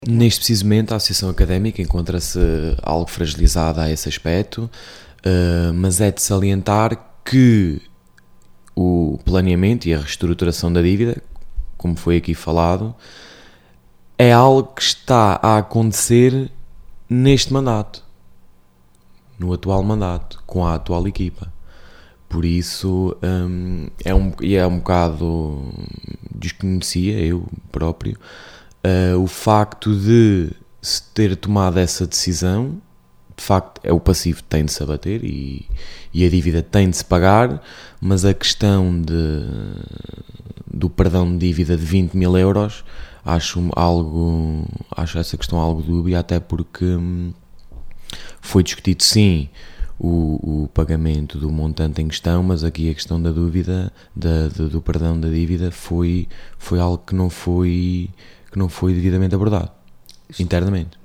Neste preciso momento, a Associação Académica encontra-se algo fragilizada a esse aspecto, mas é de salientar que o planeamento e a reestruturação da dívida, como foi aqui falado, é algo que está a acontecer neste mandato, no atual mandato, com a atual equipa. Por isso, é um bocado, desconhecia eu próprio, o facto de se ter tomado essa decisão. De facto, é o passivo que tem de se abater e a dívida tem de se pagar, mas a questão do perdão de dívida de 20 mil euros acho essa questão algo dúbia, até porque foi discutido sim o pagamento do montante em questão, mas aqui a questão da dúvida, do perdão da dívida foi algo que não foi devidamente abordado internamente.